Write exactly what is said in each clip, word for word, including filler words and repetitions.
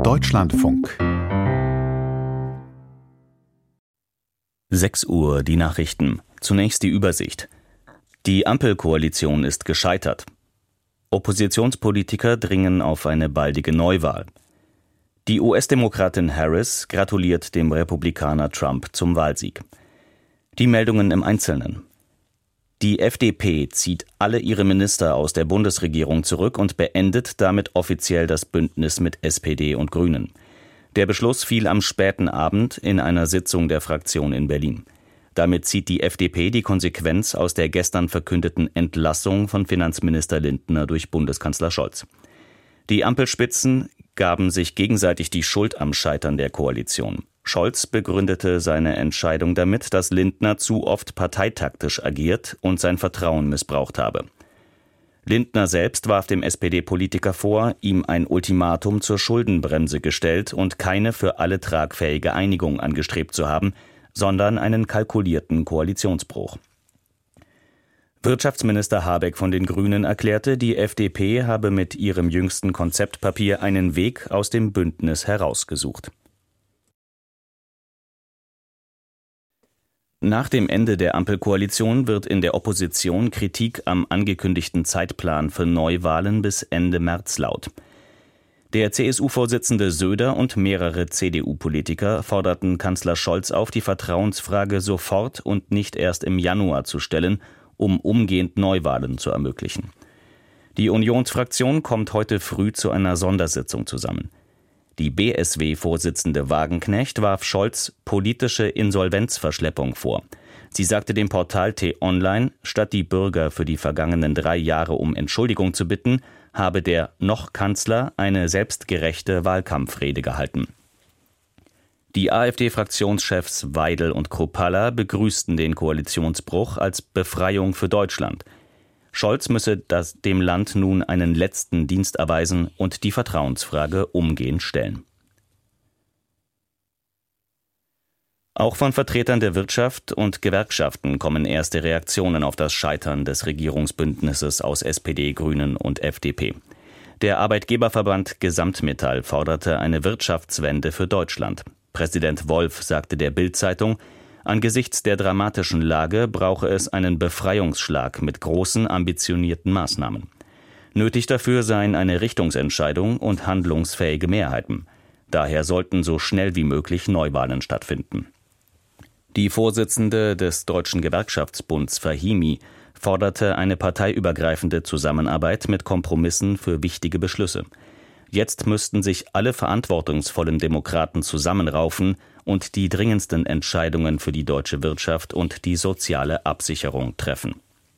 Deutschlandfunk. sechs Uhr, die Nachrichten. Zunächst die Übersicht. Die Ampelkoalition ist gescheitert. Oppositionspolitiker dringen auf eine baldige Neuwahl. Die U S-Demokratin Harris gratuliert dem Republikaner Trump zum Wahlsieg. Die Meldungen im Einzelnen. Die F D P zieht alle ihre Minister aus der Bundesregierung zurück und beendet damit offiziell das Bündnis mit S P D und Grünen. Der Beschluss fiel am späten Abend in einer Sitzung der Fraktion in Berlin. Damit zieht die F D P die Konsequenz aus der gestern verkündeten Entlassung von Finanzminister Lindner durch Bundeskanzler Scholz. Die Ampelspitzen gaben sich gegenseitig die Schuld am Scheitern der Koalition. Scholz begründete seine Entscheidung damit, dass Lindner zu oft parteitaktisch agiert und sein Vertrauen missbraucht habe. Lindner selbst warf dem S P D-Politiker vor, ihm ein Ultimatum zur Schuldenbremse gestellt und keine für alle tragfähige Einigung angestrebt zu haben, sondern einen kalkulierten Koalitionsbruch. Wirtschaftsminister Habeck von den Grünen erklärte, die F D P habe mit ihrem jüngsten Konzeptpapier einen Weg aus dem Bündnis herausgesucht. Nach dem Ende der Ampelkoalition wird in der Opposition Kritik am angekündigten Zeitplan für Neuwahlen bis Ende März laut. Der C S U-Vorsitzende Söder und mehrere C D U-Politiker forderten Kanzler Scholz auf, die Vertrauensfrage sofort und nicht erst im Januar zu stellen, um umgehend Neuwahlen zu ermöglichen. Die Unionsfraktion kommt heute früh zu einer Sondersitzung zusammen. Die B S W-Vorsitzende Wagenknecht warf Scholz politische Insolvenzverschleppung vor. Sie sagte dem Portal T-Online, statt die Bürger für die vergangenen drei Jahre um Entschuldigung zu bitten, habe der noch Kanzler eine selbstgerechte Wahlkampfrede gehalten. Die AfD-Fraktionschefs Weidel und Kruppalla begrüßten den Koalitionsbruch als Befreiung für Deutschland. Scholz müsse das, dem Land nun einen letzten Dienst erweisen und die Vertrauensfrage umgehend stellen. Auch von Vertretern der Wirtschaft und Gewerkschaften kommen erste Reaktionen auf das Scheitern des Regierungsbündnisses aus S P D, Grünen und F D P. Der Arbeitgeberverband Gesamtmetall forderte eine Wirtschaftswende für Deutschland. Präsident Wolf sagte der Bild-Zeitung, angesichts der dramatischen Lage brauche es einen Befreiungsschlag mit großen, ambitionierten Maßnahmen. Nötig dafür seien eine Richtungsentscheidung und handlungsfähige Mehrheiten. Daher sollten so schnell wie möglich Neuwahlen stattfinden. Die Vorsitzende des Deutschen Gewerkschaftsbunds Fahimi forderte eine parteiübergreifende Zusammenarbeit mit Kompromissen für wichtige Beschlüsse. Jetzt müssten sich alle verantwortungsvollen Demokraten zusammenraufen und die dringendsten Entscheidungen für die deutsche Wirtschaft und die soziale Absicherung treffen.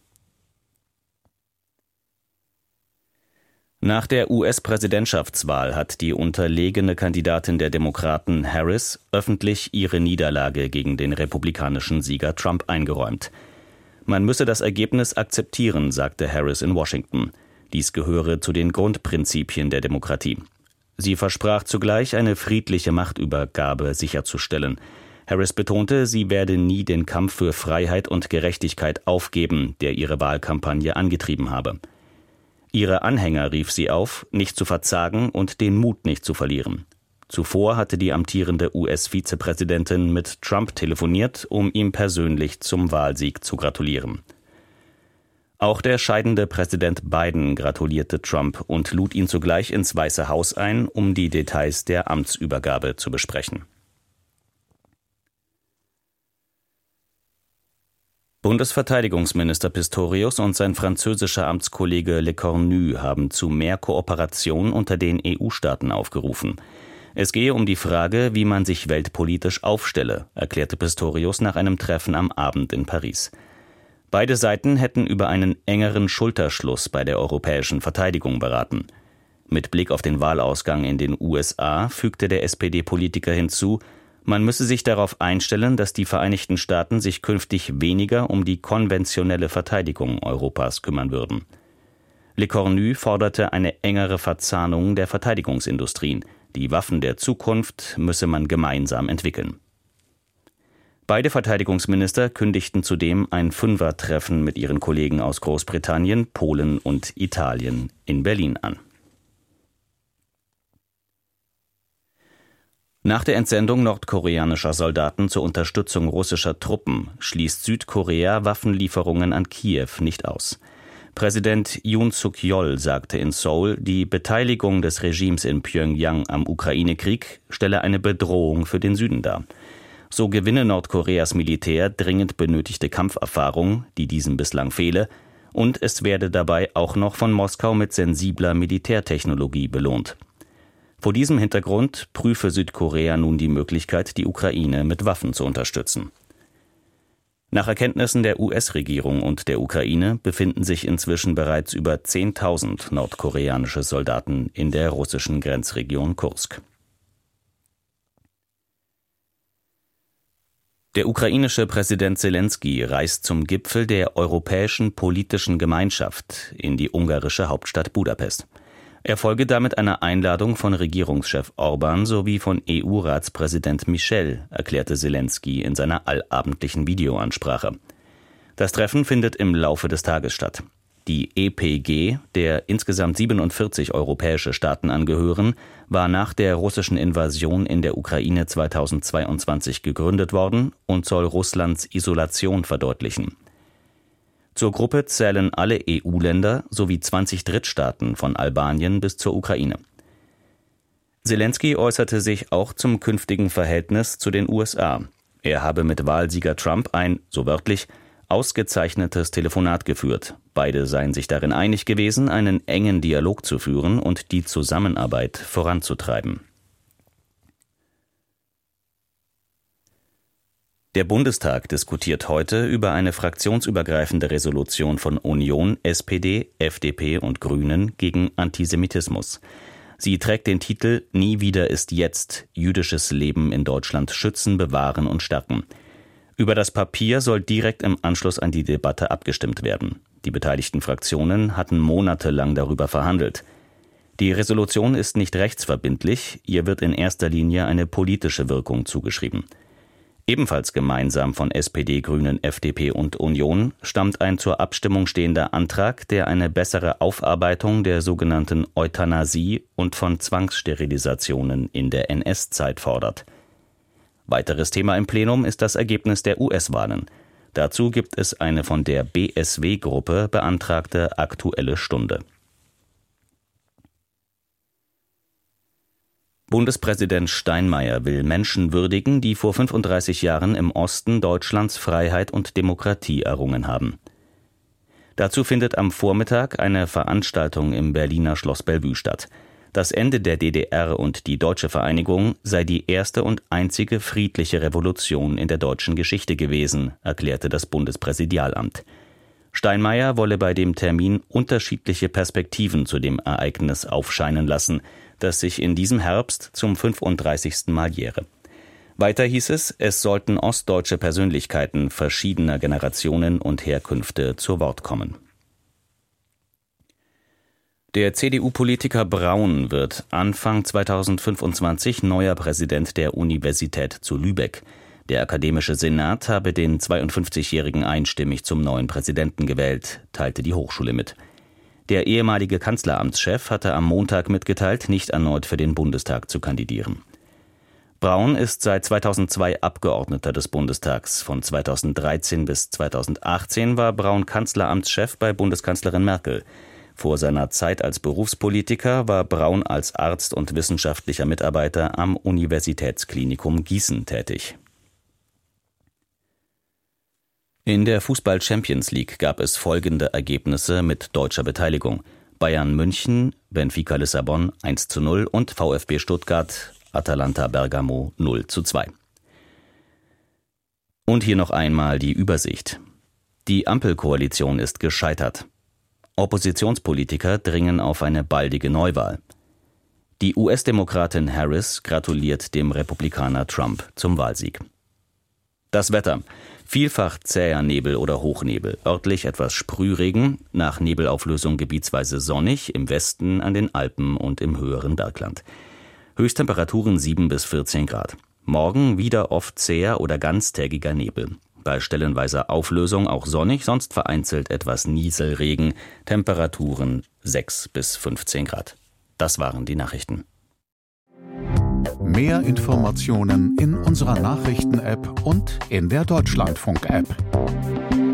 Nach der U S-Präsidentschaftswahl hat die unterlegene Kandidatin der Demokraten Harris öffentlich ihre Niederlage gegen den republikanischen Sieger Trump eingeräumt. Man müsse das Ergebnis akzeptieren, sagte Harris in Washington. Dies gehöre zu den Grundprinzipien der Demokratie. Sie versprach zugleich, eine friedliche Machtübergabe sicherzustellen. Harris betonte, sie werde nie den Kampf für Freiheit und Gerechtigkeit aufgeben, der ihre Wahlkampagne angetrieben habe. Ihre Anhänger rief sie auf, nicht zu verzagen und den Mut nicht zu verlieren. Zuvor hatte die amtierende U S-Vizepräsidentin mit Trump telefoniert, um ihm persönlich zum Wahlsieg zu gratulieren. Auch der scheidende Präsident Biden gratulierte Trump und lud ihn zugleich ins Weiße Haus ein, um die Details der Amtsübergabe zu besprechen. Bundesverteidigungsminister Pistorius und sein französischer Amtskollege Lecornu haben zu mehr Kooperation unter den E U-Staaten aufgerufen. Es gehe um die Frage, wie man sich weltpolitisch aufstelle, erklärte Pistorius nach einem Treffen am Abend in Paris. Beide Seiten hätten über einen engeren Schulterschluss bei der europäischen Verteidigung beraten. Mit Blick auf den Wahlausgang in den U S A fügte der S P D-Politiker hinzu, man müsse sich darauf einstellen, dass die Vereinigten Staaten sich künftig weniger um die konventionelle Verteidigung Europas kümmern würden. Lecornu forderte eine engere Verzahnung der Verteidigungsindustrien. Die Waffen der Zukunft müsse man gemeinsam entwickeln. Beide Verteidigungsminister kündigten zudem ein Fünfertreffen mit ihren Kollegen aus Großbritannien, Polen und Italien in Berlin an. Nach der Entsendung nordkoreanischer Soldaten zur Unterstützung russischer Truppen schließt Südkorea Waffenlieferungen an Kiew nicht aus. Präsident Yoon Suk-yeol sagte in Seoul, die Beteiligung des Regimes in Pjöngjang am Ukraine-Krieg stelle eine Bedrohung für den Süden dar. So gewinne Nordkoreas Militär dringend benötigte Kampferfahrung, die diesem bislang fehle, und es werde dabei auch noch von Moskau mit sensibler Militärtechnologie belohnt. Vor diesem Hintergrund prüfe Südkorea nun die Möglichkeit, die Ukraine mit Waffen zu unterstützen. Nach Erkenntnissen der U S-Regierung und der Ukraine befinden sich inzwischen bereits über zehntausend nordkoreanische Soldaten in der russischen Grenzregion Kursk. Der ukrainische Präsident Selenskyj reist zum Gipfel der Europäischen Politischen Gemeinschaft in die ungarische Hauptstadt Budapest. Er folge damit einer Einladung von Regierungschef Orbán sowie von E U-Ratspräsident Michel, erklärte Selenskyj in seiner allabendlichen Videoansprache. Das Treffen findet im Laufe des Tages statt. Die E P G, der insgesamt siebenundvierzig europäische Staaten angehören, war nach der russischen Invasion in der Ukraine zweitausendzweiundzwanzig gegründet worden und soll Russlands Isolation verdeutlichen. Zur Gruppe zählen alle E U-Länder sowie zwanzig Drittstaaten von Albanien bis zur Ukraine. Selenskyj äußerte sich auch zum künftigen Verhältnis zu den U S A. Er habe mit Wahlsieger Trump ein, so wörtlich, ausgezeichnetes Telefonat geführt. Beide seien sich darin einig gewesen, einen engen Dialog zu führen und die Zusammenarbeit voranzutreiben. Der Bundestag diskutiert heute über eine fraktionsübergreifende Resolution von Union, S P D, F D P und Grünen gegen Antisemitismus. Sie trägt den Titel »Nie wieder ist jetzt – Jüdisches Leben in Deutschland schützen, bewahren und stärken«. Über das Papier soll direkt im Anschluss an die Debatte abgestimmt werden. Die beteiligten Fraktionen hatten monatelang darüber verhandelt. Die Resolution ist nicht rechtsverbindlich, ihr wird in erster Linie eine politische Wirkung zugeschrieben. Ebenfalls gemeinsam von S P D, Grünen, F D P und Union stammt ein zur Abstimmung stehender Antrag, der eine bessere Aufarbeitung der sogenannten Euthanasie und von Zwangssterilisationen in der N S-Zeit fordert. Weiteres Thema im Plenum ist das Ergebnis der U S-Wahlen. Dazu gibt es eine von der B S W-Gruppe beantragte Aktuelle Stunde. Bundespräsident Steinmeier will Menschen würdigen, die vor fünfunddreißig Jahren im Osten Deutschlands Freiheit und Demokratie errungen haben. Dazu findet am Vormittag eine Veranstaltung im Berliner Schloss Bellevue statt. Das Ende der D D R und die deutsche Vereinigung sei die erste und einzige friedliche Revolution in der deutschen Geschichte gewesen, erklärte das Bundespräsidialamt. Steinmeier wolle bei dem Termin unterschiedliche Perspektiven zu dem Ereignis aufscheinen lassen, das sich in diesem Herbst zum fünfunddreißigsten Mal jähre. Weiter hieß es, es sollten ostdeutsche Persönlichkeiten verschiedener Generationen und Herkünfte zu Wort kommen. Der C D U-Politiker Braun wird Anfang zweitausendfünfundzwanzig neuer Präsident der Universität zu Lübeck. Der akademische Senat habe den zweiundfünfzigjährigen einstimmig zum neuen Präsidenten gewählt, teilte die Hochschule mit. Der ehemalige Kanzleramtschef hatte am Montag mitgeteilt, nicht erneut für den Bundestag zu kandidieren. Braun ist seit zweitausendzwei Abgeordneter des Bundestags. Von zweitausenddreizehn bis zweitausendachtzehn war Braun Kanzleramtschef bei Bundeskanzlerin Merkel. Vor seiner Zeit als Berufspolitiker war Braun als Arzt und wissenschaftlicher Mitarbeiter am Universitätsklinikum Gießen tätig. In der Fußball-Champions League gab es folgende Ergebnisse mit deutscher Beteiligung: Bayern München, Benfica Lissabon eins zu null und VfB Stuttgart, Atalanta Bergamo null zu zwei. Und hier noch einmal die Übersicht. Die Ampelkoalition ist gescheitert. Oppositionspolitiker dringen auf eine baldige Neuwahl. Die U S-Demokratin Harris gratuliert dem Republikaner Trump zum Wahlsieg. Das Wetter. Vielfach zäher Nebel oder Hochnebel, örtlich etwas Sprühregen, nach Nebelauflösung gebietsweise sonnig, im Westen, an den Alpen und im höheren Bergland. Höchsttemperaturen sieben bis vierzehn Grad. Morgen wieder oft zäher oder ganztägiger Nebel. Bei stellenweiser Auflösung auch sonnig, sonst vereinzelt etwas Nieselregen, Temperaturen sechs bis fünfzehn Grad. Das waren die Nachrichten. Mehr Mehr Informationen in unserer Nachrichten-App und in der Deutschlandfunk-App.